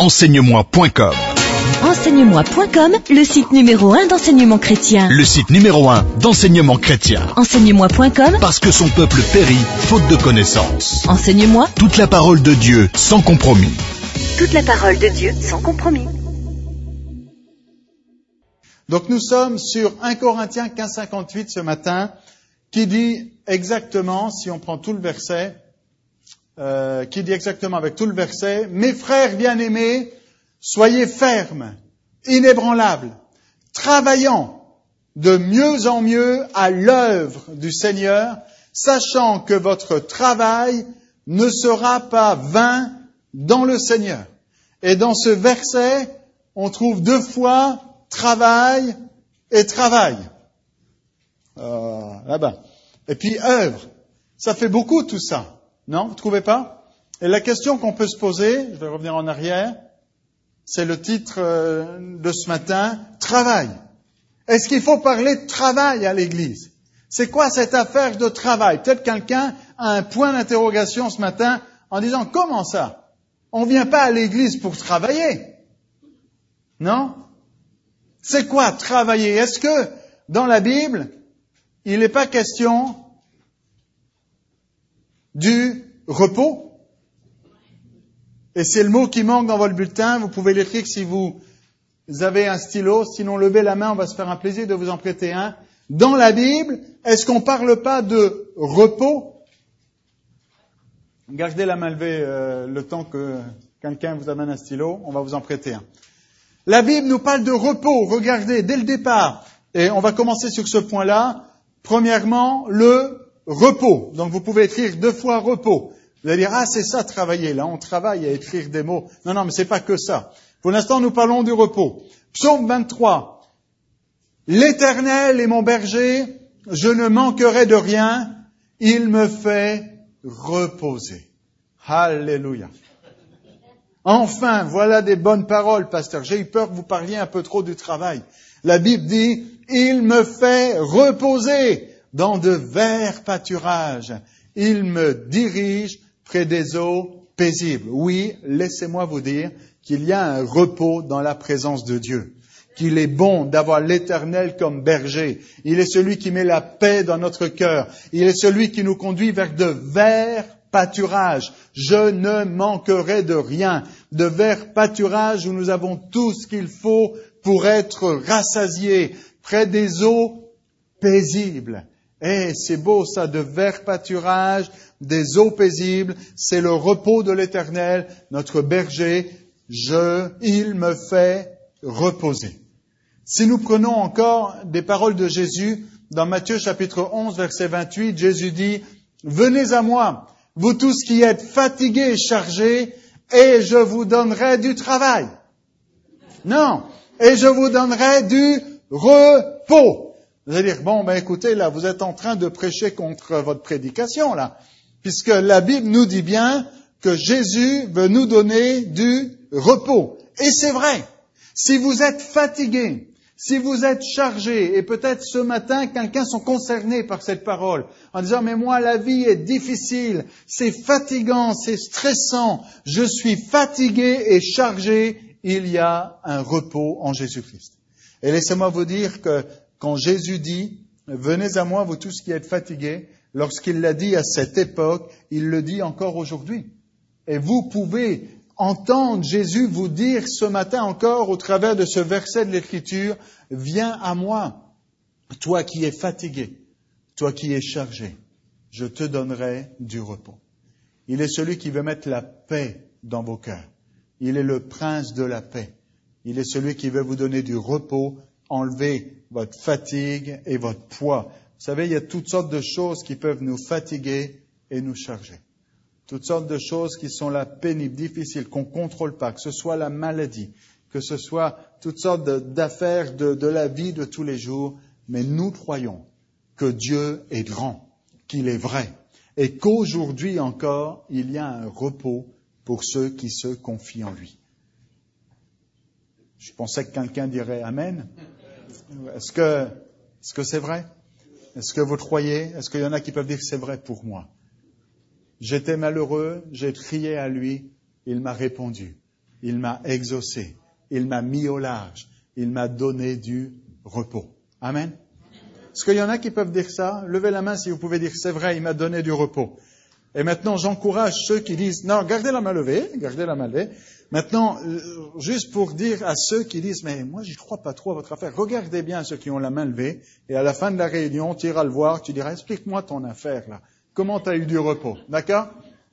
Enseigne-moi.com. Enseigne-moi.com, le site numéro 1 d'enseignement chrétien. Le site numéro 1 d'enseignement chrétien. Enseigne-moi.com, Parce que son peuple périt faute de connaissance. Enseigne-moi. Toute la parole de Dieu sans compromis. Toute la parole de Dieu sans compromis. Donc nous sommes sur 1 Corinthiens 15-58 ce matin, qui dit exactement, si on prend tout le verset, qui dit exactement avec tout le verset, « Mes frères bien-aimés, soyez fermes, inébranlables, travaillant de mieux en mieux à l'œuvre du Seigneur, sachant que votre travail ne sera pas vain dans le Seigneur. » Et dans ce verset, on trouve 2 fois travail et travail. Là-bas. Et puis œuvre. Ça fait beaucoup tout ça. Non, vous trouvez pas? Et la question qu'on peut se poser, je vais revenir en arrière, c'est le titre de ce matin, travail. Est-ce qu'il faut parler de travail à l'Église? C'est quoi cette affaire de travail? Peut-être quelqu'un a un point d'interrogation ce matin en disant, comment ça? On vient pas à l'Église pour travailler. Non? C'est quoi travailler? Est-ce que dans la Bible, il n'est pas question du repos? Et c'est le mot qui manque dans votre bulletin. Vous pouvez l'écrire si vous avez un stylo. Sinon, levez la main, on va se faire un plaisir de vous en prêter un. Dans la Bible, est-ce qu'on parle pas de repos? Gardez la main levée le temps que quelqu'un vous amène un stylo. On va vous en prêter un. La Bible nous parle de repos. Regardez, dès le départ. Et on va commencer sur ce point-là. Premièrement, le repos. Donc vous pouvez écrire 2 fois repos. Vous allez dire, c'est ça travailler. Là, on travaille à écrire des mots. Non, mais c'est pas que ça. Pour l'instant, nous parlons du repos. Psaume 23. L'Éternel est mon berger, je ne manquerai de rien. Il me fait reposer. Alléluia. Enfin, voilà des bonnes paroles, pasteur. J'ai eu peur que vous parliez un peu trop du travail. La Bible dit, il me fait reposer dans de verts pâturages. Il me dirige près des eaux paisibles. Oui, laissez-moi vous dire qu'il y a un repos dans la présence de Dieu. Qu'il est bon d'avoir l'Éternel comme berger. Il est celui qui met la paix dans notre cœur. Il est celui qui nous conduit vers de verts pâturages. Je ne manquerai de rien. De verts pâturages où nous avons tout ce qu'il faut pour être rassasiés, près des eaux paisibles. Eh, c'est beau ça, de verts pâturages, des eaux paisibles. C'est le repos de l'Éternel, notre berger. Il me fait reposer. Si nous prenons encore des paroles de Jésus, dans Matthieu chapitre 11, verset 28, Jésus dit, « Venez à moi, vous tous qui êtes fatigués et chargés, et je vous donnerai du travail. » Non, et je vous donnerai du repos. Vous allez dire, écoutez, là, vous êtes en train de prêcher contre votre prédication, là, puisque la Bible nous dit bien que Jésus veut nous donner du repos. Et c'est vrai. Si vous êtes fatigué, si vous êtes chargé, et peut-être ce matin, quelqu'un sont concernés par cette parole, en disant, mais moi, la vie est difficile, c'est fatigant, c'est stressant, je suis fatigué et chargé, il y a un repos en Jésus-Christ. Et laissez-moi vous dire que quand Jésus dit, venez à moi, vous tous qui êtes fatigués, lorsqu'il l'a dit à cette époque, il le dit encore aujourd'hui. Et vous pouvez entendre Jésus vous dire ce matin encore, au travers de ce verset de l'Écriture, viens à moi, toi qui es fatigué, toi qui es chargé, je te donnerai du repos. Il est celui qui veut mettre la paix dans vos cœurs. Il est le prince de la paix. Il est celui qui veut vous donner du repos, enlever votre fatigue et votre poids. Vous savez, il y a toutes sortes de choses qui peuvent nous fatiguer et nous charger. Toutes sortes de choses qui sont là pénibles, difficiles, qu'on ne contrôle pas, que ce soit la maladie, que ce soit toutes sortes d'affaires de la vie de tous les jours. Mais nous croyons que Dieu est grand, qu'il est vrai, et qu'aujourd'hui encore, il y a un repos pour ceux qui se confient en lui. Je pensais que quelqu'un dirait Amen. Est-ce que c'est vrai? Est-ce que vous croyez? Est-ce qu'il y en a qui peuvent dire c'est vrai pour moi? J'étais malheureux, j'ai crié à lui, il m'a répondu. il m'a exaucé, il m'a mis au large, il m'a donné du repos. Amen. Est-ce qu'il y en a qui peuvent dire ça? Levez la main si vous pouvez dire, c'est vrai, il m'a donné du repos. Et maintenant, j'encourage ceux qui disent, non, gardez la main levée. Maintenant, juste pour dire à ceux qui disent, mais moi, j'y crois pas trop à votre affaire, regardez bien ceux qui ont la main levée, et à la fin de la réunion, tu iras le voir, tu diras, explique-moi ton affaire, là. Comment tu as eu du repos? D'accord?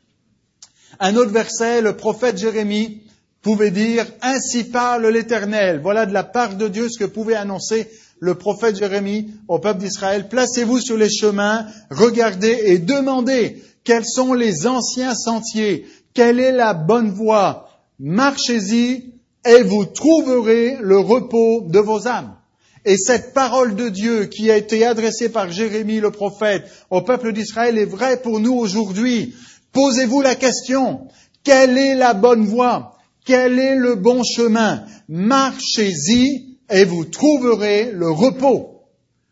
Un autre verset, le prophète Jérémie pouvait dire, ainsi parle l'Éternel. Voilà de la part de Dieu ce que pouvait annoncer le prophète Jérémie au peuple d'Israël. Placez-vous sur les chemins, regardez et demandez quels sont les anciens sentiers, quelle est la bonne voie. Marchez-y et vous trouverez le repos de vos âmes. Et cette parole de Dieu qui a été adressée par Jérémie le prophète au peuple d'Israël est vraie pour nous aujourd'hui. Posez-vous la question, quelle est la bonne voie? Quel est le bon chemin? Marchez-y et vous trouverez le repos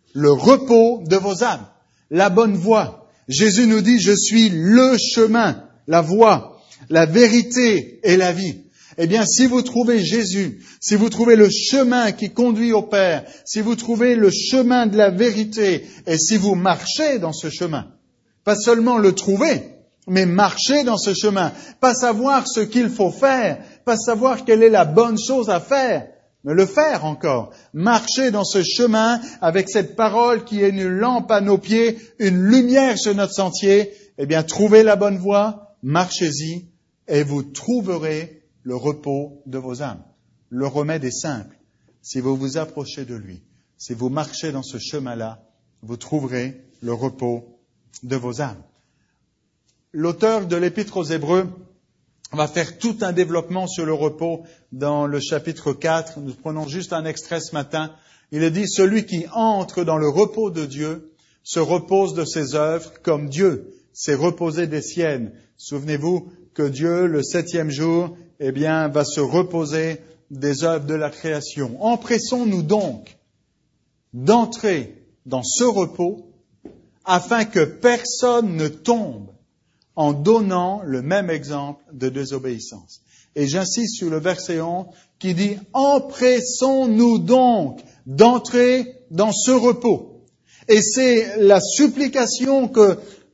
de vos âmes, la bonne voie. Jésus nous dit, je suis le chemin, la voie, la vérité et la vie. Eh bien, si vous trouvez Jésus, si vous trouvez le chemin qui conduit au Père, si vous trouvez le chemin de la vérité, et si vous marchez dans ce chemin, pas seulement le trouver, mais marcher dans ce chemin, pas savoir ce qu'il faut faire, pas savoir quelle est la bonne chose à faire, mais le faire encore. Marcher dans ce chemin avec cette parole qui est une lampe à nos pieds, une lumière sur notre sentier, eh bien, trouvez la bonne voie, marchez-y, et vous trouverez le repos de vos âmes. Le remède est simple. Si vous vous approchez de lui, si vous marchez dans ce chemin-là, vous trouverez le repos de vos âmes. L'auteur de l'Épître aux Hébreux va faire tout un développement sur le repos dans le chapitre 4. Nous prenons juste un extrait ce matin. Il est dit, celui qui entre dans le repos de Dieu se repose de ses œuvres comme Dieu s'est reposé des siennes. Souvenez-vous que Dieu, le 7e jour, eh bien, va se reposer des œuvres de la création. Empressons-nous donc d'entrer dans ce repos afin que personne ne tombe en donnant le même exemple de désobéissance. Et j'insiste sur le verset 11 qui dit « Empressons-nous donc d'entrer dans ce repos ». Et c'est la supplication que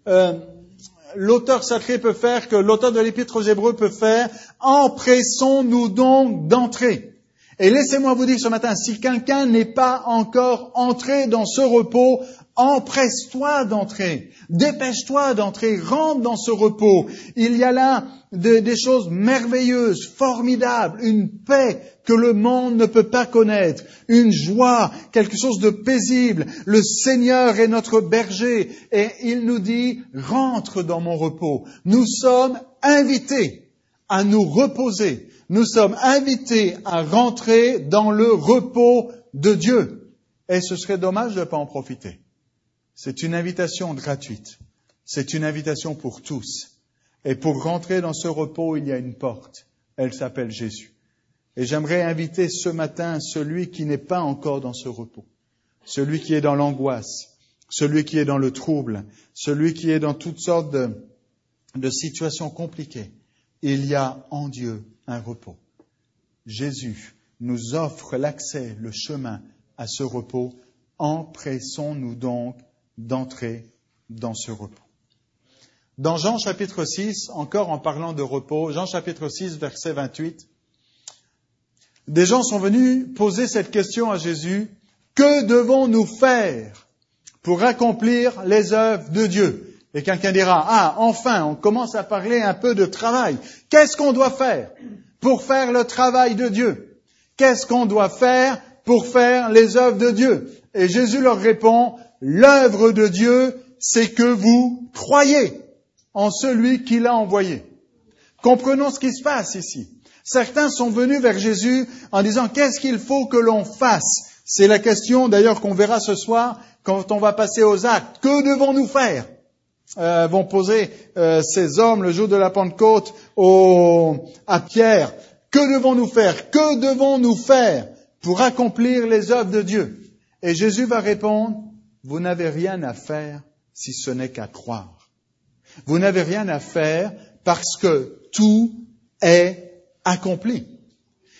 l'auteur sacré peut faire, que l'auteur de l'Épître aux Hébreux peut faire. « Empressons-nous donc d'entrer ». Et laissez-moi vous dire ce matin, si quelqu'un n'est pas encore entré dans ce repos, empresse-toi d'entrer, dépêche-toi d'entrer, rentre dans ce repos. Il y a là des choses merveilleuses, formidables, une paix que le monde ne peut pas connaître, une joie, quelque chose de paisible. Le Seigneur est notre berger et il nous dit, rentre dans mon repos. Nous sommes invités à nous reposer. Nous sommes invités à rentrer dans le repos de Dieu. Et ce serait dommage de ne pas en profiter. C'est une invitation gratuite. C'est une invitation pour tous. Et pour rentrer dans ce repos, il y a une porte. Elle s'appelle Jésus. Et j'aimerais inviter ce matin celui qui n'est pas encore dans ce repos. Celui qui est dans l'angoisse. Celui qui est dans le trouble. Celui qui est dans toutes sortes de situations compliquées. Il y a en Dieu un repos. Jésus nous offre l'accès, le chemin à ce repos. Empressons-nous donc d'entrer dans ce repos. Dans Jean chapitre 6, encore en parlant de repos, Jean chapitre 6, verset 28, des gens sont venus poser cette question à Jésus, que devons-nous faire pour accomplir les œuvres de Dieu? Et quelqu'un dira, enfin, on commence à parler un peu de travail. Qu'est-ce qu'on doit faire pour faire le travail de Dieu? Qu'est-ce qu'on doit faire pour faire les œuvres de Dieu? Et Jésus leur répond, l'œuvre de Dieu, c'est que vous croyez en celui qui l'a envoyé. Comprenons ce qui se passe ici. Certains sont venus vers Jésus en disant, qu'est-ce qu'il faut que l'on fasse? C'est la question d'ailleurs qu'on verra ce soir quand on va passer aux actes. Que devons-nous faire? Vont poser ces hommes le jour de la Pentecôte à Pierre. Que devons-nous faire? Que devons-nous faire pour accomplir les œuvres de Dieu? Et Jésus va répondre, vous n'avez rien à faire si ce n'est qu'à croire. Vous n'avez rien à faire parce que tout est accompli.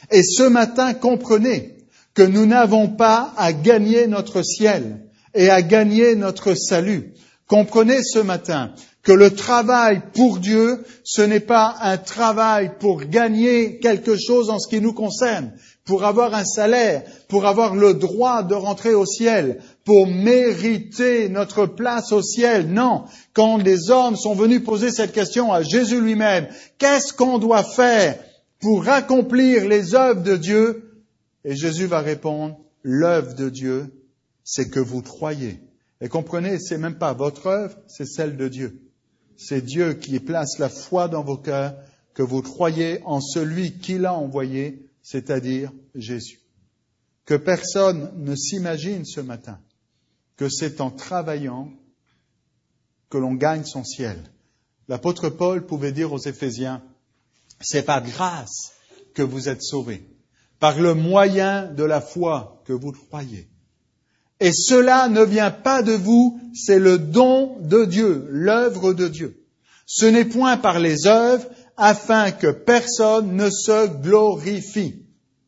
Et ce matin, comprenez que nous n'avons pas à gagner notre ciel et à gagner notre salut. Comprenez ce matin que le travail pour Dieu, ce n'est pas un travail pour gagner quelque chose en ce qui nous concerne, pour avoir un salaire, pour avoir le droit de rentrer au ciel, pour mériter notre place au ciel. Non, quand les hommes sont venus poser cette question à Jésus lui-même, qu'est-ce qu'on doit faire pour accomplir les œuvres de Dieu? Et Jésus va répondre, l'œuvre de Dieu, c'est que vous croyez. Et comprenez, c'est même pas votre œuvre, c'est celle de Dieu. C'est Dieu qui place la foi dans vos cœurs, que vous croyez en celui qui l'a envoyé, c'est-à-dire Jésus. Que personne ne s'imagine ce matin que c'est en travaillant que l'on gagne son ciel. L'apôtre Paul pouvait dire aux Éphésiens, c'est par grâce que vous êtes sauvés, par le moyen de la foi que vous croyez. Et cela ne vient pas de vous, c'est le don de Dieu, l'œuvre de Dieu. Ce n'est point par les œuvres, afin que personne ne se glorifie.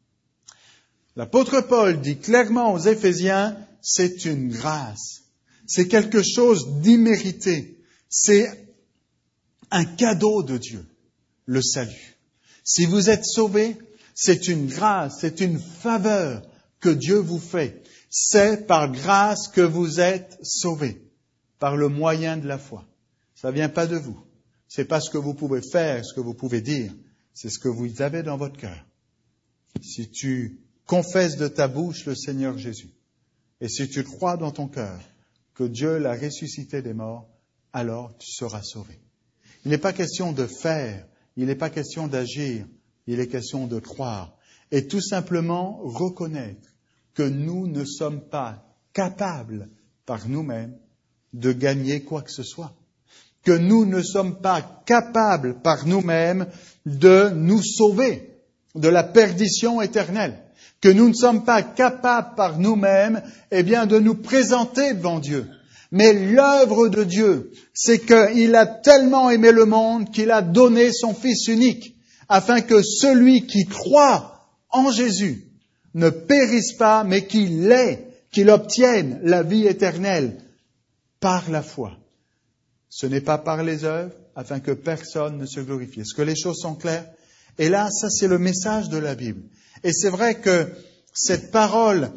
L'apôtre Paul dit clairement aux Éphésiens, c'est une grâce. C'est quelque chose d'immérité. C'est un cadeau de Dieu, le salut. Si vous êtes sauvés, c'est une grâce, c'est une faveur que Dieu vous fait. C'est par grâce que vous êtes sauvés, par le moyen de la foi. Ça vient pas de vous. C'est pas ce que vous pouvez faire, ce que vous pouvez dire. C'est ce que vous avez dans votre cœur. Si tu confesses de ta bouche le Seigneur Jésus, et si tu crois dans ton cœur que Dieu l'a ressuscité des morts, alors tu seras sauvé. Il n'est pas question de faire, il n'est pas question d'agir, il est question de croire. Et tout simplement reconnaître que nous ne sommes pas capables par nous-mêmes de gagner quoi que ce soit. Que nous ne sommes pas capables par nous-mêmes de nous sauver de la perdition éternelle. Que nous ne sommes pas capables par nous-mêmes, de nous présenter devant Dieu. Mais l'œuvre de Dieu, c'est qu'il a tellement aimé le monde qu'il a donné son Fils unique, afin que celui qui croit en Jésus ne périsse pas, mais qu'il obtienne la vie éternelle par la foi. Ce n'est pas par les œuvres, afin que personne ne se glorifie. Est-ce que les choses sont claires? Et là, ça c'est le message de la Bible. Et c'est vrai que cette parole,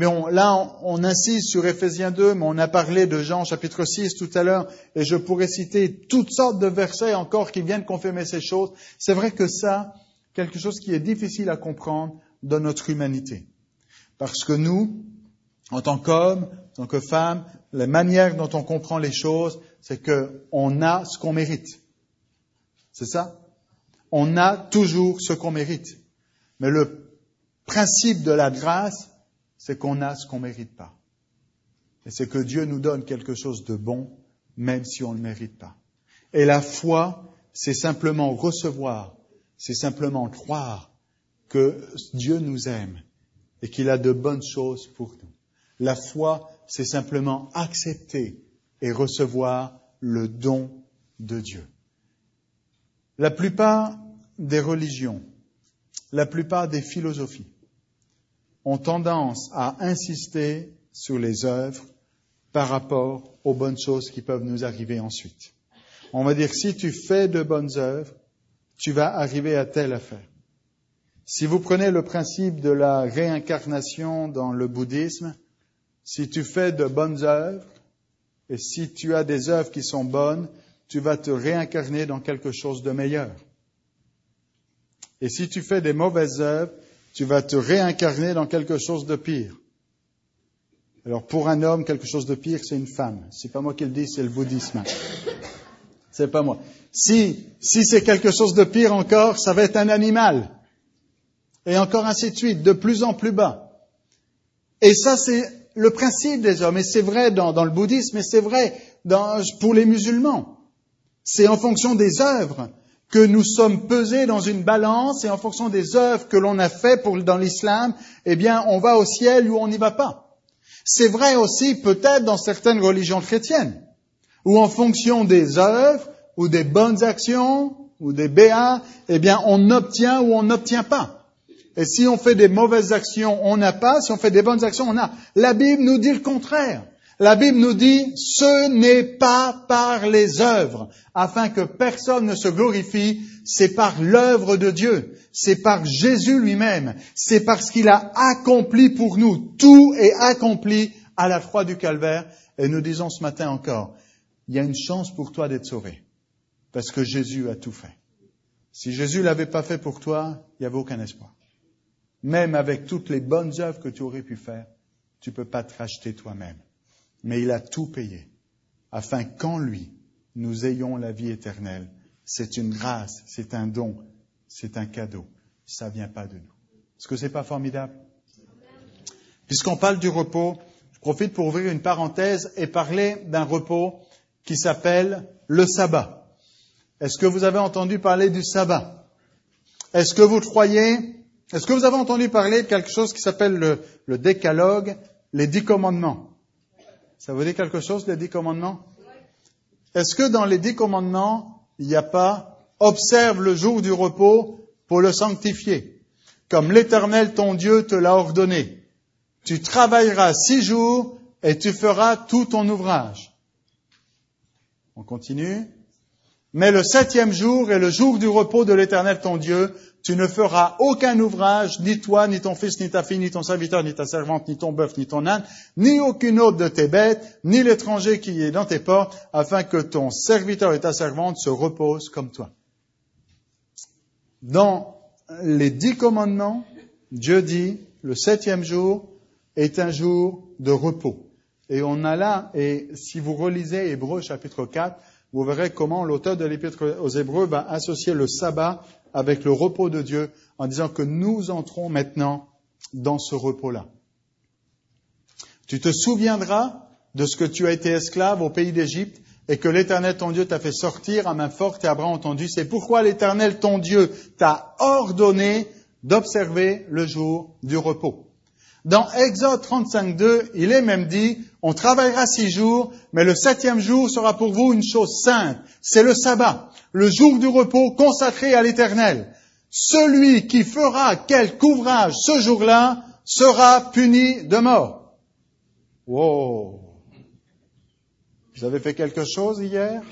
on insiste sur Éphésiens 2, mais on a parlé de Jean chapitre 6 tout à l'heure, et je pourrais citer toutes sortes de versets encore qui viennent confirmer ces choses. C'est vrai que ça, quelque chose qui est difficile à comprendre dans notre humanité. Parce que nous, en tant qu'hommes, en tant que femmes, la manière dont on comprend les choses, c'est qu'on a ce qu'on mérite. C'est ça? On a toujours ce qu'on mérite. Mais le principe de la grâce, c'est qu'on a ce qu'on ne mérite pas. Et c'est que Dieu nous donne quelque chose de bon, même si on ne le mérite pas. Et la foi, c'est simplement recevoir, c'est simplement croire que Dieu nous aime et qu'il a de bonnes choses pour nous. La foi, c'est simplement accepter et recevoir le don de Dieu. La plupart des religions, la plupart des philosophies ont tendance à insister sur les œuvres par rapport aux bonnes choses qui peuvent nous arriver ensuite. On va dire, si tu fais de bonnes œuvres, tu vas arriver à telle affaire. Si vous prenez le principe de la réincarnation dans le bouddhisme, si tu fais de bonnes œuvres, et si tu as des œuvres qui sont bonnes, tu vas te réincarner dans quelque chose de meilleur. Et si tu fais des mauvaises œuvres, tu vas te réincarner dans quelque chose de pire. Alors pour un homme, quelque chose de pire, c'est une femme. C'est pas moi qui le dis, c'est le bouddhisme. C'est pas moi. Si c'est quelque chose de pire encore, ça va être un animal. Et encore ainsi de suite, de plus en plus bas. Et ça, c'est le principe des hommes. Et c'est vrai dans le bouddhisme, et c'est vrai pour les musulmans. C'est en fonction des œuvres que nous sommes pesés dans une balance, et en fonction des œuvres que l'on a fait dans l'islam, on va au ciel ou on n'y va pas. C'est vrai aussi peut-être dans certaines religions chrétiennes, où en fonction des œuvres, ou des bonnes actions, ou des béats, on obtient ou on n'obtient pas. Et si on fait des mauvaises actions, on n'a pas. Si on fait des bonnes actions, on a. La Bible nous dit le contraire. La Bible nous dit, ce n'est pas par les œuvres, afin que personne ne se glorifie, c'est par l'œuvre de Dieu, c'est par Jésus lui-même, c'est parce qu'il a accompli pour nous, tout est accompli à la croix du Calvaire. Et nous disons ce matin encore, il y a une chance pour toi d'être sauvé, parce que Jésus a tout fait. Si Jésus ne l'avait pas fait pour toi, il n'y avait aucun espoir. Même avec toutes les bonnes œuvres que tu aurais pu faire, tu ne peux pas te racheter toi-même. Mais il a tout payé, afin qu'en lui, nous ayons la vie éternelle. C'est une grâce, c'est un don, c'est un cadeau. Ça ne vient pas de nous. Est-ce que c'est pas formidable? Puisqu'on parle du repos, je profite pour ouvrir une parenthèse et parler d'un repos qui s'appelle le sabbat. Est-ce que vous avez entendu parler du sabbat? Est-ce que vous avez entendu parler de quelque chose qui s'appelle le décalogue, les 10 commandements? Ça vous dit quelque chose, les 10 commandements? Est-ce que dans les 10 commandements, il n'y a pas « Observe le jour du repos pour le sanctifier, comme l'Éternel ton Dieu te l'a ordonné. Tu travailleras 6 jours et tu feras tout ton ouvrage. » On continue. « Mais le 7e jour est le jour du repos de l'Éternel ton Dieu. Tu ne feras aucun ouvrage, ni toi, ni ton fils, ni ta fille, ni ton serviteur, ni ta servante, ni ton bœuf, ni ton âne, ni aucune autre de tes bêtes, ni l'étranger qui est dans tes portes, afin que ton serviteur et ta servante se reposent comme toi. » Dans les 10 commandements, Dieu dit, le 7e jour est un jour de repos. Et on a là, et si vous relisez Hébreux chapitre 4, vous verrez comment l'auteur de l'Épître aux Hébreux va associer le sabbat avec le repos de Dieu, en disant que nous entrons maintenant dans ce repos-là. Tu te souviendras de ce que tu as été esclave au pays d'Égypte et que l'Éternel ton Dieu t'a fait sortir à main forte et à bras entendus. C'est pourquoi l'Éternel ton Dieu t'a ordonné d'observer le jour du repos. Dans Exode 35:2, il est même dit, on travaillera 6 jours, mais le 7e jour sera pour vous une chose sainte. C'est le sabbat, le jour du repos consacré à l'Éternel. Celui qui fera quelque ouvrage ce jour-là sera puni de mort. Wow! Vous avez fait quelque chose hier?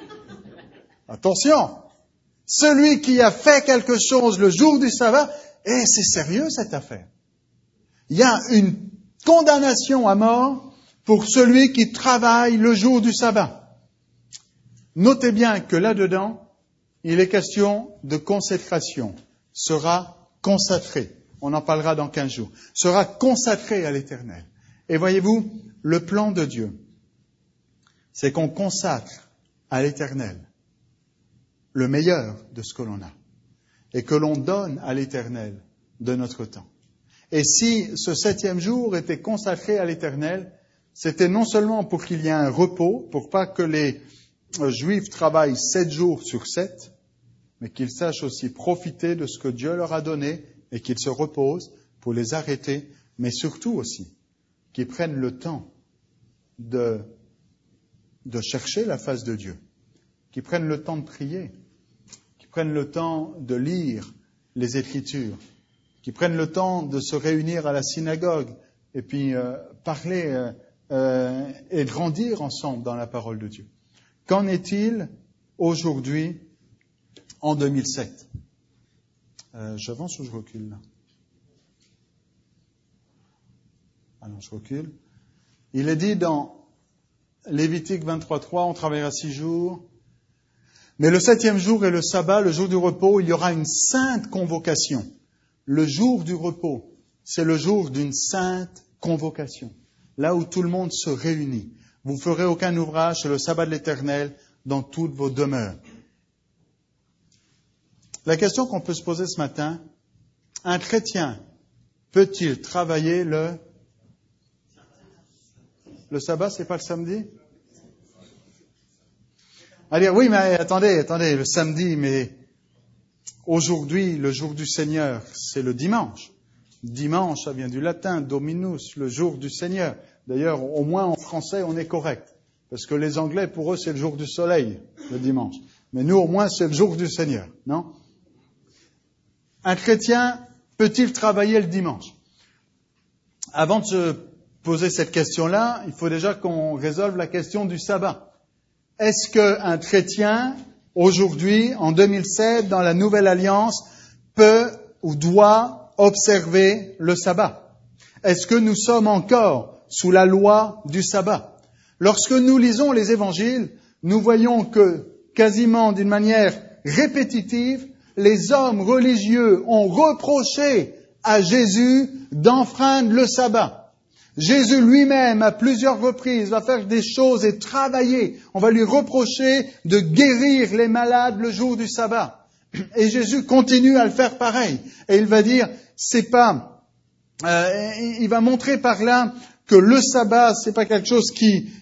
Attention! Celui qui a fait quelque chose le jour du sabbat, c'est sérieux cette affaire. Il y a une condamnation à mort pour celui qui travaille le jour du sabbat. Notez bien que là-dedans, il est question de consécration. Sera consacré. On en parlera dans 15 jours. Sera consacré à l'Éternel. Et voyez-vous, le plan de Dieu, c'est qu'on consacre à l'Éternel le meilleur de ce que l'on a. Et que l'on donne à l'Éternel de notre temps. Et si ce 7e jour était consacré à l'Éternel, c'était non seulement pour qu'il y ait un repos, pour pas que les Juifs travaillent 7 jours sur 7, mais qu'ils sachent aussi profiter de ce que Dieu leur a donné et qu'ils se reposent pour les arrêter, mais surtout aussi qu'ils prennent le temps de chercher la face de Dieu, qu'ils prennent le temps de prier, qu'ils prennent le temps de lire les Écritures, qui prennent le temps de se réunir à la synagogue et puis parler et grandir ensemble dans la parole de Dieu. Qu'en est-il aujourd'hui en 2007? J'avance ou je recule là? Ah non, je recule. Il est dit dans Lévitique 23:3, on travaillera 6 jours, mais le 7e jour est le sabbat, le jour du repos, il y aura une sainte convocation. Le jour du repos, c'est le jour d'une sainte convocation, là où tout le monde se réunit. Vous ne ferez aucun ouvrage, c'est le sabbat de l'Éternel dans toutes vos demeures. La question qu'on peut se poser ce matin, un chrétien peut-il travailler le sabbat, c'est pas le samedi? Allez, oui, mais attendez, le samedi, mais aujourd'hui, le jour du Seigneur, c'est le dimanche. Dimanche, ça vient du latin, Dominus, le jour du Seigneur. D'ailleurs, au moins en français, on est correct. Parce que les Anglais, pour eux, c'est le jour du soleil, le dimanche. Mais nous, au moins, c'est le jour du Seigneur, non? Un chrétien peut-il travailler le dimanche? Avant de se poser cette question-là, il faut déjà qu'on résolve la question du sabbat. Est-ce qu'un chrétien, aujourd'hui, en 2007, dans la Nouvelle Alliance, peut ou doit observer le sabbat? Est-ce que nous sommes encore sous la loi du sabbat? Lorsque nous lisons les évangiles, nous voyons que, quasiment d'une manière répétitive, les hommes religieux ont reproché à Jésus d'enfreindre le sabbat. Jésus lui-même, à plusieurs reprises, va faire des choses et travailler. On va lui reprocher de guérir les malades le jour du sabbat. Et Jésus continue à le faire pareil. Et il va dire, il va montrer par là que le sabbat, c'est pas quelque chose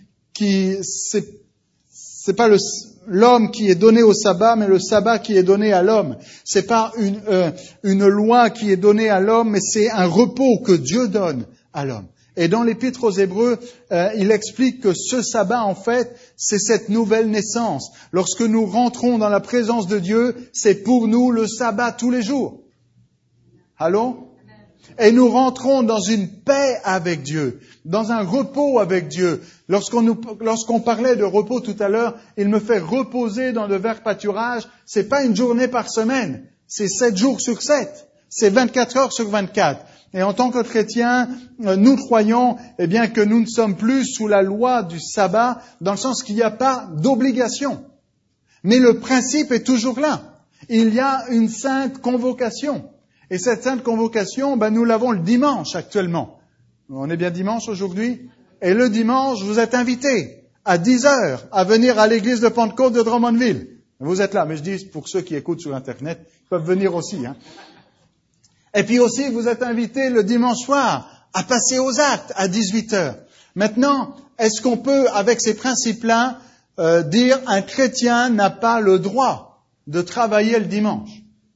c'est pas l'homme qui est donné au sabbat, mais le sabbat qui est donné à l'homme. C'est pas une loi qui est donnée à l'homme, mais c'est un repos que Dieu donne à l'homme. Et dans l'Épître aux Hébreux, il explique que ce sabbat, en fait, c'est cette nouvelle naissance. Lorsque nous rentrons dans la présence de Dieu, c'est pour nous le sabbat tous les jours. Allô? Et nous rentrons dans une paix avec Dieu, dans un repos avec Dieu. Lorsqu'on parlait de repos tout à l'heure, il me fait reposer dans le verbe pâturage. C'est pas une journée par semaine, c'est 7 jours sur 7. C'est 24 heures sur 24. Et en tant que chrétiens, nous croyons, que nous ne sommes plus sous la loi du sabbat, dans le sens qu'il n'y a pas d'obligation. Mais le principe est toujours là. Il y a une sainte convocation. Et cette sainte convocation, nous l'avons le dimanche actuellement. On est bien dimanche aujourd'hui. Et le dimanche, vous êtes invités à 10 heures à venir à l'église de Pentecôte de Drummondville. Vous êtes là, mais je dis pour ceux qui écoutent sur Internet, ils peuvent venir aussi. Et puis aussi, vous êtes invités le dimanche soir à passer aux actes à 18 heures. Maintenant, est-ce qu'on peut, avec ces principes-là, dire un chrétien n'a pas le droit de travailler le dimanche?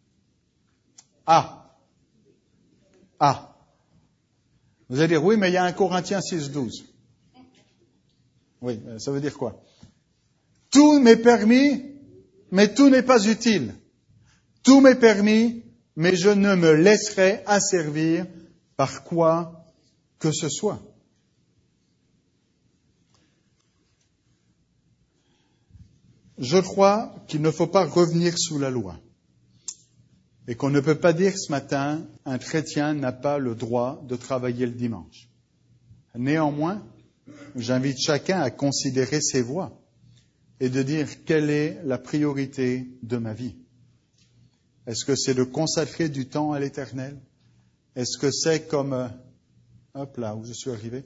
Vous allez dire, oui, mais il y a un Corinthiens 6:12. Oui, ça veut dire quoi? Tout m'est permis, mais tout n'est pas utile. Tout m'est permis, mais je ne me laisserai asservir par quoi que ce soit. Je crois qu'il ne faut pas revenir sous la loi. Et qu'on ne peut pas dire ce matin, un chrétien n'a pas le droit de travailler le dimanche. Néanmoins, j'invite chacun à considérer ses voies et de dire quelle est la priorité de ma vie. Est-ce que c'est de consacrer du temps à l'Éternel? Est-ce que c'est comme, où je suis arrivé?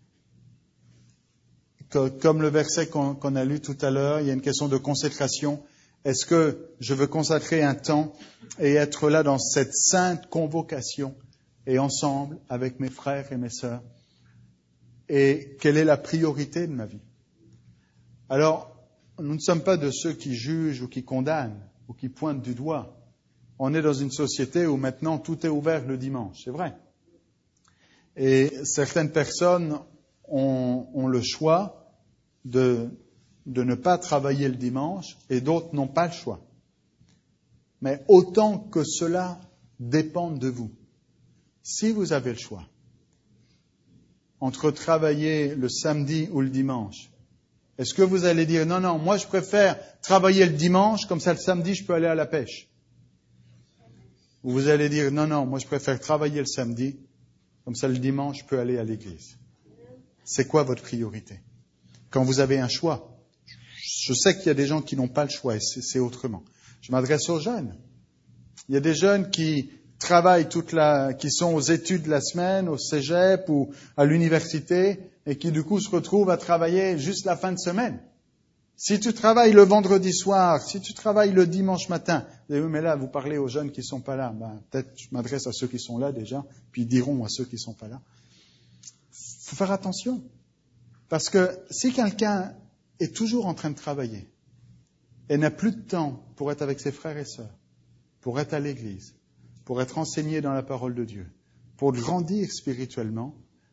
Comme le verset qu'on a lu tout à l'heure, il y a une question de consécration. Est-ce que je veux consacrer un temps et être là dans cette sainte convocation et ensemble avec mes frères et mes sœurs? Et quelle est la priorité de ma vie? Alors, nous ne sommes pas de ceux qui jugent ou qui condamnent ou qui pointent du doigt. On est dans une société où maintenant tout est ouvert le dimanche, c'est vrai. Et certaines personnes ont le choix de ne pas travailler le dimanche et d'autres n'ont pas le choix. Mais autant que cela dépende de vous, si vous avez le choix entre travailler le samedi ou le dimanche, est-ce que vous allez dire non, moi je préfère travailler le dimanche, comme ça le samedi je peux aller à la pêche? Ou vous allez dire non, moi je préfère travailler le samedi, comme ça le dimanche je peux aller à l'église? C'est quoi votre priorité? Quand vous avez un choix, je sais qu'il y a des gens qui n'ont pas le choix et c'est autrement. Je m'adresse aux jeunes. Il y a des jeunes qui travaillent qui sont aux études la semaine, au cégep ou à l'université et qui du coup se retrouvent à travailler juste la fin de semaine. Si tu travailles le vendredi soir, si tu travailles le dimanche matin, mais là vous parlez aux jeunes qui sont pas là, peut-être je m'adresse à ceux qui sont là déjà, puis ils diront à ceux qui sont pas là. Faut faire attention. Parce que si quelqu'un est toujours en train de travailler et n'a plus de temps pour être avec ses frères et sœurs, pour être à l'église, pour être enseigné dans la parole de Dieu, pour grandir spirituellement,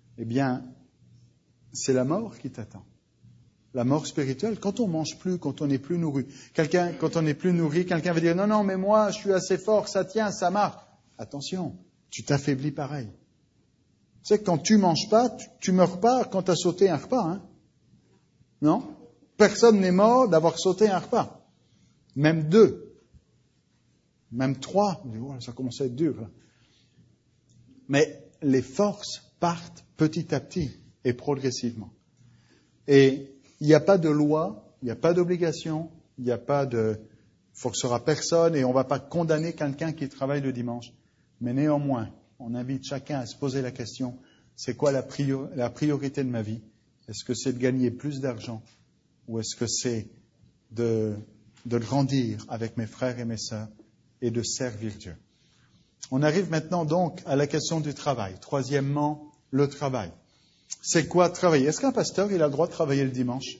c'est la mort qui t'attend. La mort spirituelle, quand on mange plus, quand on n'est plus nourri. Quand on n'est plus nourri, quelqu'un va dire non, mais moi, je suis assez fort, ça tient, ça marche. Attention, tu t'affaiblis pareil. Tu sais que quand tu manges pas, tu meurs pas quand tu as sauté un repas. Hein? Non? Personne n'est mort d'avoir sauté un repas. Même 2. Même 3. Ça commence à être dur. Là. Mais les forces partent petit à petit et progressivement. Et il n'y a pas de loi, il n'y a pas d'obligation, il n'y a pas de forcera personne et on ne va pas condamner quelqu'un qui travaille le dimanche. Mais néanmoins, on invite chacun à se poser la question, c'est quoi la priorité de ma vie? Est-ce que c'est de gagner plus d'argent ou est-ce que c'est de grandir avec mes frères et mes sœurs et de servir Dieu? On arrive maintenant donc à la question du travail. Troisièmement, le travail. C'est quoi travailler? Est-ce qu'un pasteur, il a le droit de travailler le dimanche?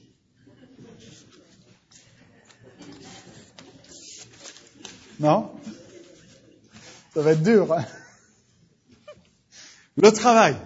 Non? Ça va être dur, hein? Le travail.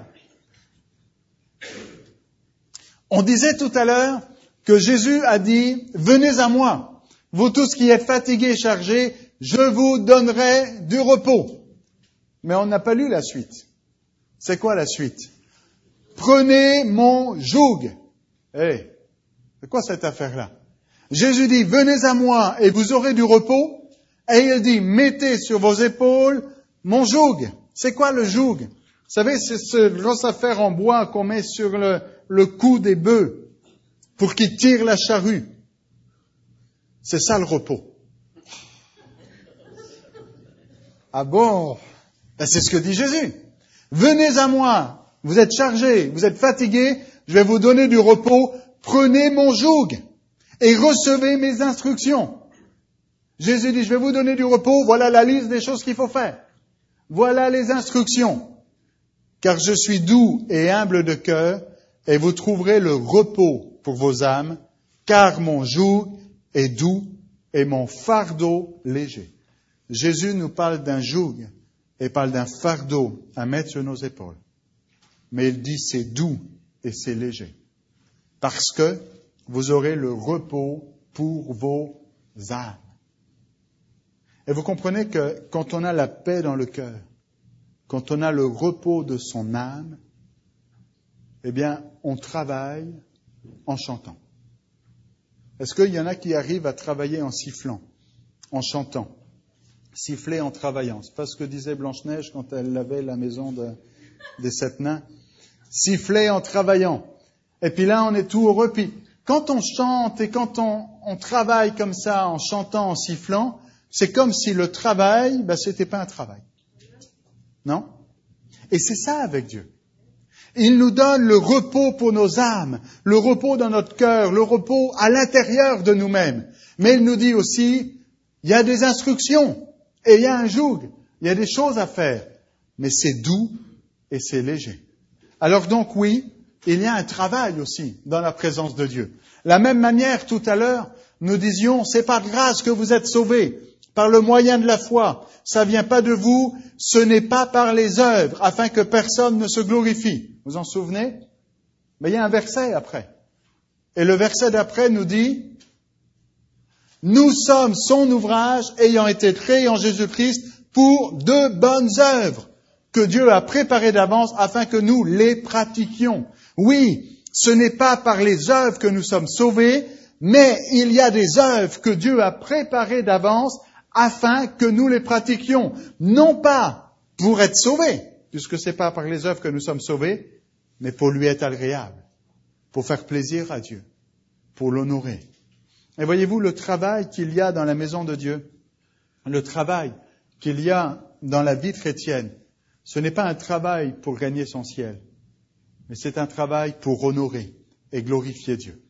On disait tout à l'heure que Jésus a dit, venez à moi, vous tous qui êtes fatigués et chargés, je vous donnerai du repos. Mais on n'a pas lu la suite. C'est quoi la suite? Prenez mon joug. C'est quoi cette affaire-là? Jésus dit, venez à moi et vous aurez du repos. Et il dit, mettez sur vos épaules mon joug. C'est quoi le joug? Vous savez, c'est ce grosse affaire en bois qu'on met sur le cou des bœufs pour qu'ils tirent la charrue. C'est ça le repos. Ah bon? C'est ce que dit Jésus. Venez à moi, vous êtes chargés, vous êtes fatigués, je vais vous donner du repos, prenez mon joug et recevez mes instructions. Jésus dit, je vais vous donner du repos, voilà la liste des choses qu'il faut faire. Voilà les instructions. Car je suis doux et humble de cœur, et vous trouverez le repos pour vos âmes, car mon joug est doux et mon fardeau léger. Jésus nous parle d'un joug et parle d'un fardeau à mettre sur nos épaules. Mais il dit c'est doux et c'est léger. Parce que vous aurez le repos pour vos âmes. Et vous comprenez que quand on a la paix dans le cœur, quand on a le repos de son âme, eh bien, on travaille en chantant. Est-ce qu'il y en a qui arrivent à travailler en sifflant, en chantant? Siffler en travaillant. C'est pas ce que disait Blanche-Neige quand elle lavait la maison des 7 nains. Siffler en travaillant. Et puis là, on est tout heureux. Puis quand on chante et quand on travaille comme ça, en chantant, en sifflant, c'est comme si le travail, c'était pas un travail. Non? Et c'est ça avec Dieu. Il nous donne le repos pour nos âmes, le repos dans notre cœur, le repos à l'intérieur de nous-mêmes. Mais il nous dit aussi, il y a des instructions. Et il y a un joug, il y a des choses à faire, mais c'est doux et c'est léger. Alors donc oui, il y a un travail aussi dans la présence de Dieu. La même manière, tout à l'heure, nous disions, c'est par grâce que vous êtes sauvés, par le moyen de la foi. Ça vient pas de vous, ce n'est pas par les œuvres, afin que personne ne se glorifie. Vous en souvenez? Mais il y a un verset après. Et le verset d'après nous dit, nous sommes son ouvrage ayant été créé en Jésus-Christ pour de bonnes œuvres que Dieu a préparées d'avance afin que nous les pratiquions. Oui, ce n'est pas par les œuvres que nous sommes sauvés, mais il y a des œuvres que Dieu a préparées d'avance afin que nous les pratiquions. Non pas pour être sauvés, puisque ce n'est pas par les œuvres que nous sommes sauvés, mais pour lui être agréable, pour faire plaisir à Dieu, pour l'honorer. Et voyez-vous le travail qu'il y a dans la maison de Dieu, le travail qu'il y a dans la vie chrétienne, ce n'est pas un travail pour gagner son ciel, mais c'est un travail pour honorer et glorifier Dieu.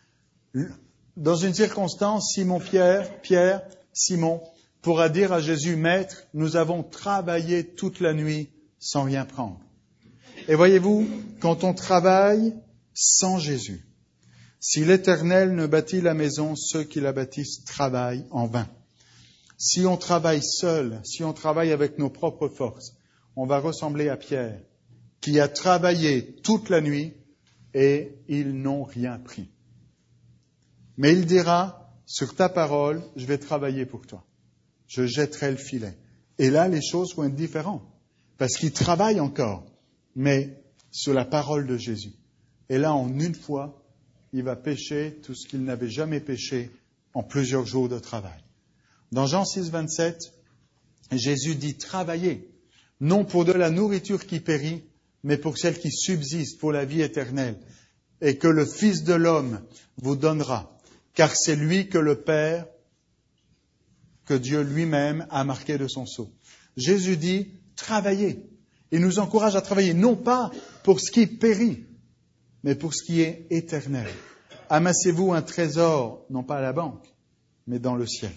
Dans une circonstance, Simon pourra dire à Jésus, Maître, nous avons travaillé toute la nuit sans rien prendre. Et voyez-vous, quand on travaille sans Jésus, si l'Éternel ne bâtit la maison, ceux qui la bâtissent travaillent en vain. Si on travaille seul, si on travaille avec nos propres forces, on va ressembler à Pierre, qui a travaillé toute la nuit et ils n'ont rien pris. Mais il dira, sur ta parole, je vais travailler pour toi. Je jetterai le filet. Et là, les choses vont être différentes. parce qu'il travaille encore, mais sur la parole de Jésus. Et là, en une fois, il va pécher tout ce qu'il n'avait jamais péché en plusieurs jours de travail. Dans Jean 6, 27, Jésus dit « Travaillez, non pour de la nourriture qui périt, mais pour celle qui subsiste, pour la vie éternelle, et que le Fils de l'homme vous donnera, car c'est lui que le Père, que Dieu lui-même a marqué de son sceau. » Jésus dit « Travaillez ». Il nous encourage à travailler, non pas pour ce qui périt, mais pour ce qui est éternel. Amassez-vous un trésor, non pas à la banque, mais dans le ciel.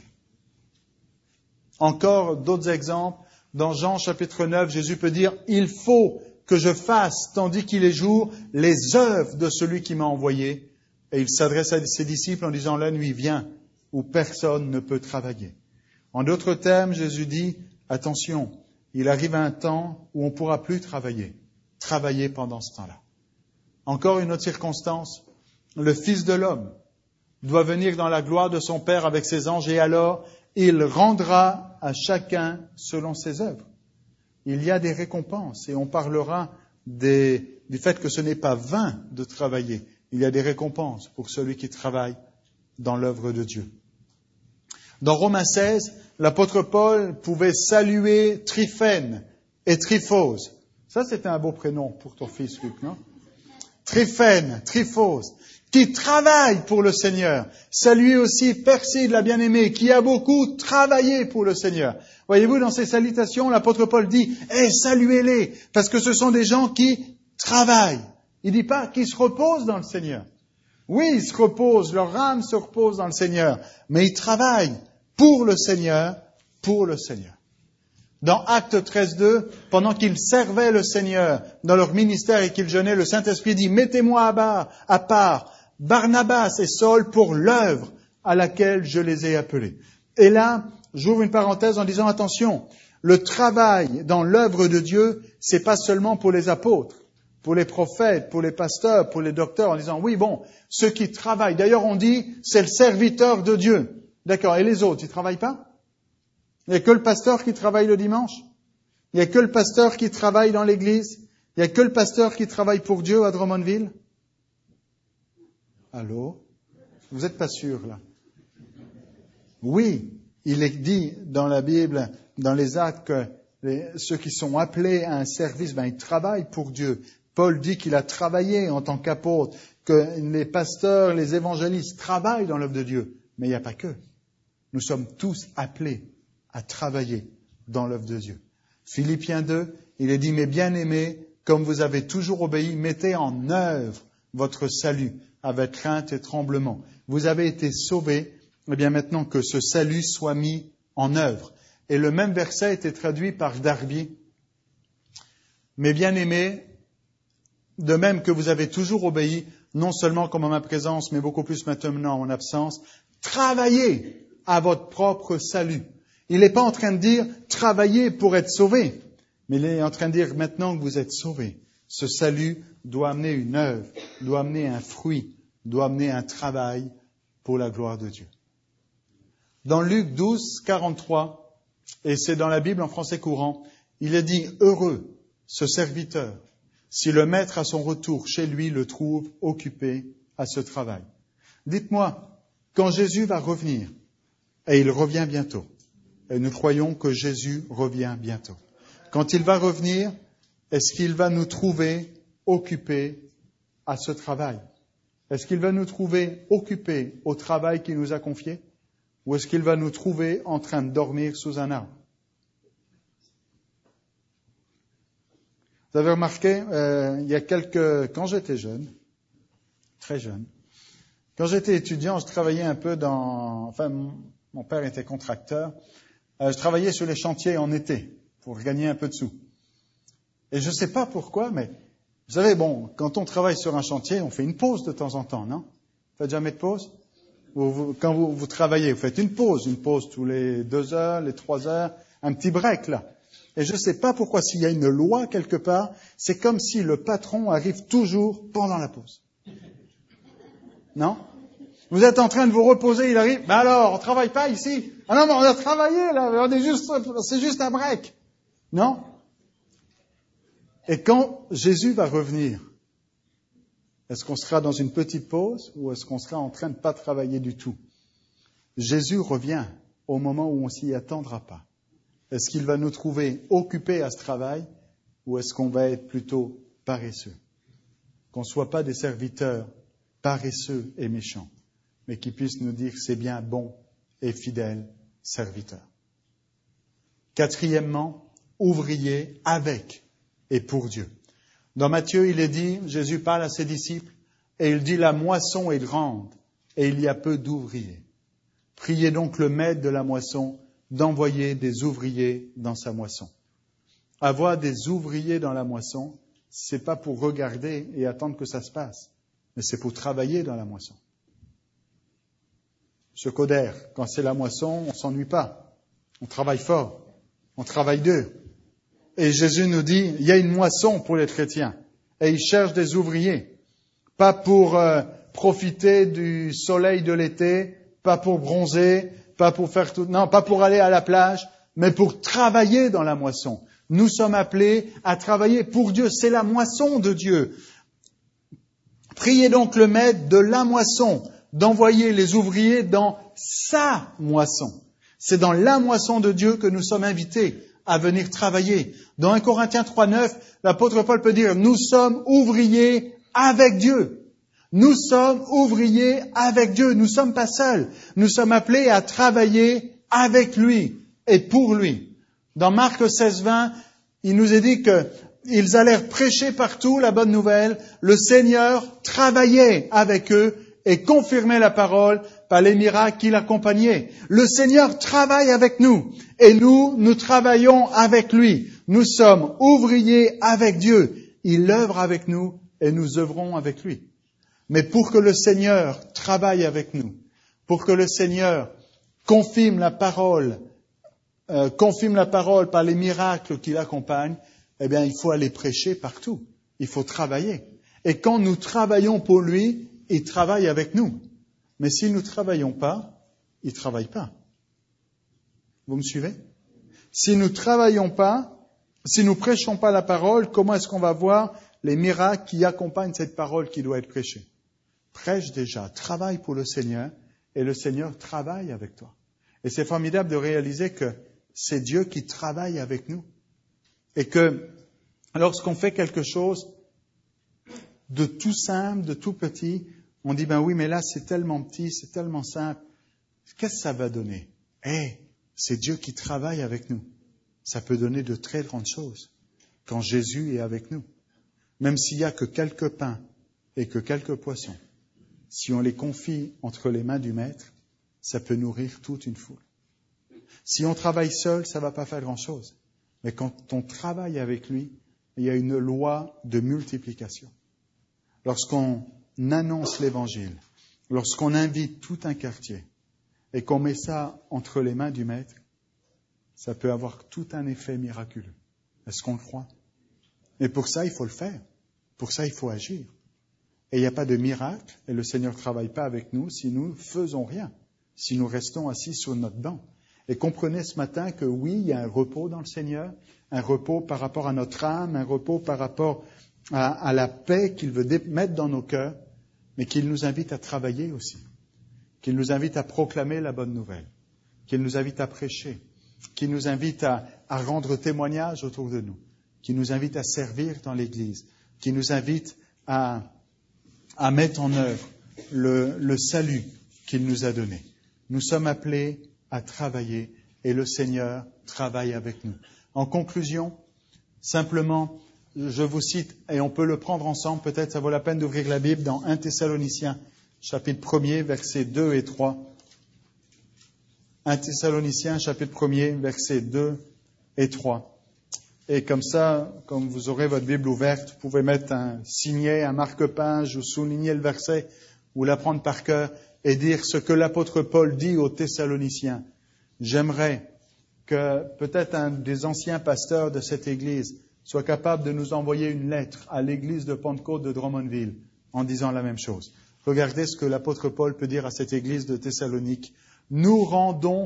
Encore d'autres exemples. Dans Jean chapitre 9, Jésus peut dire « Il faut que je fasse, tandis qu'il est jour, les œuvres de celui qui m'a envoyé. » Et il s'adresse à ses disciples en disant « La nuit vient où personne ne peut travailler. » En d'autres termes, Jésus dit « Attention, il arrive un temps où on ne pourra plus travailler. Travaillez pendant ce temps-là. » Encore une autre circonstance, le Fils de l'homme doit venir dans la gloire de son Père avec ses anges et alors il rendra à chacun selon ses œuvres. Il y a des récompenses et on parlera du fait que ce n'est pas vain de travailler. Il y a des récompenses pour celui qui travaille dans l'œuvre de Dieu. Dans Romains 16, l'apôtre Paul pouvait saluer Tryphène et Tryphose. Ça, c'était un beau prénom pour ton fils, Luc, non? Tryphène, Tryphose, qui travaille pour le Seigneur. Saluez aussi Perside, la bien-aimée, qui a beaucoup travaillé pour le Seigneur. Voyez-vous, dans ses salutations, l'apôtre Paul dit « saluez-les », parce que ce sont des gens qui travaillent. Il ne dit pas qu'ils se reposent dans le Seigneur. Oui, ils se reposent, leur âme se repose dans le Seigneur, mais ils travaillent pour le Seigneur, pour le Seigneur. Dans Actes 13.2, pendant qu'ils servaient le Seigneur dans leur ministère et qu'ils jeûnaient, le Saint-Esprit dit « Mettez-moi à part Barnabas et Saul pour l'œuvre à laquelle je les ai appelés. » Et là, j'ouvre une parenthèse en disant « Attention, le travail dans l'œuvre de Dieu, c'est pas seulement pour les apôtres, pour les prophètes, pour les pasteurs, pour les docteurs, en disant « Oui, bon, ceux qui travaillent. » D'ailleurs, on dit « C'est le serviteur de Dieu. » D'accord, et les autres, ils travaillent pas? Il n'y a que le pasteur qui travaille le dimanche? Il n'y a que le pasteur qui travaille dans l'église? Il n'y a que le pasteur qui travaille pour Dieu à Drummondville? Allô? Vous n'êtes pas sûr, là? Oui, il est dit dans la Bible, dans les Actes, que ceux qui sont appelés à un service, ils travaillent pour Dieu. Paul dit qu'il a travaillé en tant qu'apôtre, que les pasteurs, les évangélistes travaillent dans l'œuvre de Dieu. Mais il n'y a pas que. Nous sommes tous appelés à travailler dans l'œuvre de Dieu. Philippiens 2, il est dit, « Mes bien-aimés, comme vous avez toujours obéi, mettez en œuvre votre salut avec crainte et tremblement. Vous avez été sauvés, eh bien maintenant que ce salut soit mis en œuvre. » Et le même verset a été traduit par Darby. « Mes bien-aimés, de même que vous avez toujours obéi, non seulement comme en ma présence, mais beaucoup plus maintenant en mon absence, travaillez à votre propre salut. » Il n'est pas en train de dire « travaillez pour être sauvé », mais il est en train de dire « maintenant que vous êtes sauvés, ce salut doit amener une œuvre, doit amener un fruit, doit amener un travail pour la gloire de Dieu. » Dans Luc 12, 43, et c'est dans la Bible en français courant, il est dit « Heureux ce serviteur, si le maître à son retour chez lui le trouve occupé à ce travail. » Dites-moi, quand Jésus va revenir, et il revient bientôt, et nous croyons que Jésus revient bientôt. Quand il va revenir, est-ce qu'il va nous trouver occupés à ce travail? Est-ce qu'il va nous trouver occupés au travail qu'il nous a confié? Ou est-ce qu'il va nous trouver en train de dormir sous un arbre? Vous avez remarqué, quand j'étais jeune, très jeune, quand j'étais étudiant, je travaillais un peu mon père était contracteur, je travaillais sur les chantiers en été pour gagner un peu de sous. Et je ne sais pas pourquoi, mais vous savez, quand on travaille sur un chantier, on fait une pause de temps en temps, non? Vous faites jamais de pause? Quand vous travaillez, vous faites une pause tous les 2 heures, les 3 heures, un petit break là. Et je ne sais pas pourquoi, s'il y a une loi quelque part, c'est comme si le patron arrive toujours pendant la pause. Non? Vous êtes en train de vous reposer, il arrive, mais alors, on travaille pas ici? Ah non, mais on a travaillé, là, c'est juste un break. Non? Et quand Jésus va revenir, est-ce qu'on sera dans une petite pause ou est-ce qu'on sera en train de pas travailler du tout? Jésus revient au moment où on s'y attendra pas. Est-ce qu'il va nous trouver occupés à ce travail ou est-ce qu'on va être plutôt paresseux? Qu'on ne soit pas des serviteurs paresseux et méchants, mais qui puissent nous dire c'est bien, bon et fidèle serviteur. Quatrièmement, ouvrier avec et pour Dieu. Dans Matthieu, il est dit, Jésus parle à ses disciples, et il dit la moisson est grande, et il y a peu d'ouvriers. Priez donc le maître de la moisson d'envoyer des ouvriers dans sa moisson. Avoir des ouvriers dans la moisson, c'est pas pour regarder et attendre que ça se passe, mais c'est pour travailler dans la moisson. Monsieur Coder, quand c'est la moisson, on s'ennuie pas. On travaille fort. On travaille dur. Et Jésus nous dit, il y a une moisson pour les chrétiens. Et ils cherchent des ouvriers. Pas pour profiter du soleil de l'été, pas pour bronzer, pas pour faire tout, non, pas pour aller à la plage, mais pour travailler dans la moisson. Nous sommes appelés à travailler pour Dieu. C'est la moisson de Dieu. Priez donc le maître de la moisson d'envoyer les ouvriers dans sa moisson. C'est dans la moisson de Dieu que nous sommes invités à venir travailler. Dans 1 Corinthiens 3,9, l'apôtre Paul peut dire, nous sommes ouvriers avec Dieu. Nous sommes ouvriers avec Dieu. Nous ne sommes pas seuls. Nous sommes appelés à travailler avec lui et pour lui. Dans Marc 16,20, il nous est dit qu'ils allèrent prêcher partout la bonne nouvelle. Le Seigneur travaillait avec eux et confirmait la parole par les miracles qui l'accompagnaient. Le Seigneur travaille avec nous et nous travaillons avec lui. Nous sommes ouvriers avec Dieu. Il œuvre avec nous et nous œuvrons avec lui. Mais pour que le Seigneur travaille avec nous, pour que le Seigneur confirme la parole par les miracles qui l'accompagnent, eh bien, il faut aller prêcher partout. Il faut travailler. Et quand nous travaillons pour lui, il travaille avec nous. Mais si nous ne travaillons pas, il ne travaille pas. Vous me suivez? Si nous ne travaillons pas, si nous ne prêchons pas la parole, comment est-ce qu'on va voir les miracles qui accompagnent cette parole qui doit être prêchée? Prêche déjà, travaille pour le Seigneur, et le Seigneur travaille avec toi. Et c'est formidable de réaliser que c'est Dieu qui travaille avec nous. Et que lorsqu'on fait quelque chose de tout simple, de tout petit, on dit, ben oui, mais là, c'est tellement petit, c'est tellement simple. Qu'est-ce que ça va donner? C'est Dieu qui travaille avec nous. Ça peut donner de très grandes choses quand Jésus est avec nous. Même s'il n'y a que quelques pains et que quelques poissons, si on les confie entre les mains du Maître, ça peut nourrir toute une foule. Si on travaille seul, ça ne va pas faire grand-chose. Mais quand on travaille avec lui, il y a une loi de multiplication. Lorsqu'on annonce l'Évangile, lorsqu'on invite tout un quartier et qu'on met ça entre les mains du Maître, ça peut avoir tout un effet miraculeux. Est-ce qu'on le croit? Et pour ça, il faut le faire. Pour ça, il faut agir. Et il n'y a pas de miracle, et le Seigneur ne travaille pas avec nous si nous ne faisons rien, si nous restons assis sur notre banc. Et comprenez ce matin que oui, il y a un repos dans le Seigneur, un repos par rapport à notre âme, un repos par rapport à la paix qu'il veut mettre dans nos cœurs, mais qu'il nous invite à travailler aussi, qu'il nous invite à proclamer la bonne nouvelle, qu'il nous invite à prêcher, qu'il nous invite à rendre témoignage autour de nous, qu'il nous invite à servir dans l'Église, qu'il nous invite à mettre en œuvre le salut qu'il nous a donné. Nous sommes appelés à travailler et le Seigneur travaille avec nous. En conclusion, simplement, je vous cite, et on peut le prendre ensemble, peut-être ça vaut la peine d'ouvrir la Bible dans 1 Thessaloniciens, chapitre 1er, versets 2 et 3. 1 Thessaloniciens, chapitre 1er, versets 2 et 3. Et comme ça, comme vous aurez votre Bible ouverte, vous pouvez mettre un signet, un marque-page, ou souligner le verset, ou l'apprendre par cœur, et dire ce que l'apôtre Paul dit aux Thessaloniciens. J'aimerais que peut-être un des anciens pasteurs de cette église soit capable de nous envoyer une lettre à l'église de Pentecôte de Drummondville en disant la même chose. Regardez ce que l'apôtre Paul peut dire à cette église de Thessalonique. Nous rendons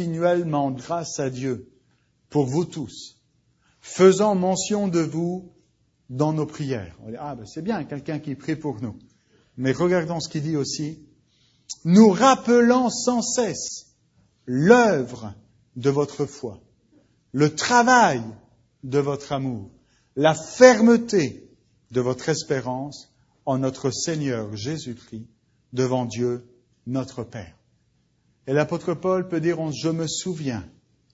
continuellement grâce à Dieu pour vous tous, faisant mention de vous dans nos prières. On dit, c'est bien, quelqu'un qui prie pour nous. Mais regardons ce qu'il dit aussi. Nous rappelant sans cesse l'œuvre de votre foi, le travail de votre amour, la fermeté de votre espérance en notre Seigneur Jésus-Christ devant Dieu, notre Père. Et l'apôtre Paul peut dire, je me souviens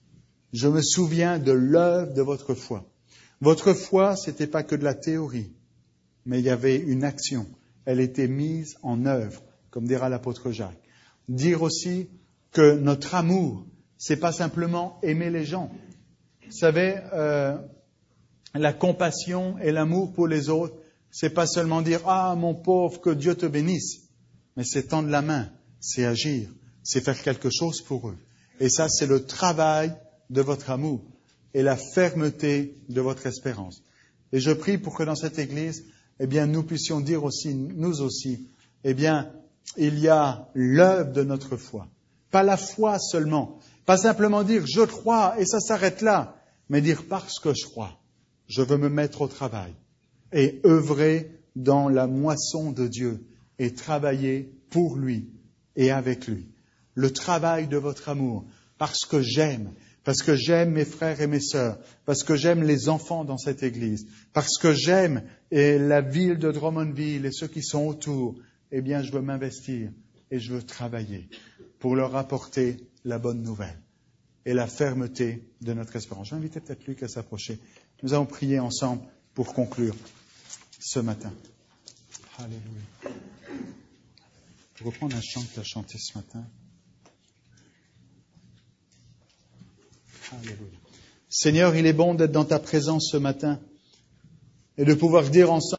de l'œuvre de votre foi. Votre foi, c'était pas que de la théorie, mais il y avait une action. Elle était mise en œuvre, comme dira l'apôtre Jacques. Dire aussi que notre amour, c'est pas simplement aimer les gens. Vous savez, la compassion et l'amour pour les autres, c'est pas seulement dire, mon pauvre, que Dieu te bénisse. Mais c'est tendre la main, c'est agir, c'est faire quelque chose pour eux. Et ça, c'est le travail de votre amour et la fermeté de votre espérance. Et je prie pour que dans cette Église, nous puissions dire aussi, nous aussi, il y a l'œuvre de notre foi. Pas la foi seulement. Pas simplement dire, je crois et ça s'arrête là. Mais dire, parce que je crois, je veux me mettre au travail et œuvrer dans la moisson de Dieu et travailler pour lui et avec lui. Le travail de votre amour, parce que j'aime mes frères et mes sœurs, parce que j'aime les enfants dans cette église, parce que j'aime la ville de Drummondville et ceux qui sont autour, je veux m'investir et je veux travailler pour leur apporter la bonne nouvelle et la fermeté de notre espérance. Je vais inviter peut-être Luc à s'approcher. Nous allons prier ensemble pour conclure ce matin. Alléluia. Je vais reprendre un chant que tu as chanté ce matin. Alléluia. Seigneur, il est bon d'être dans ta présence ce matin et de pouvoir dire ensemble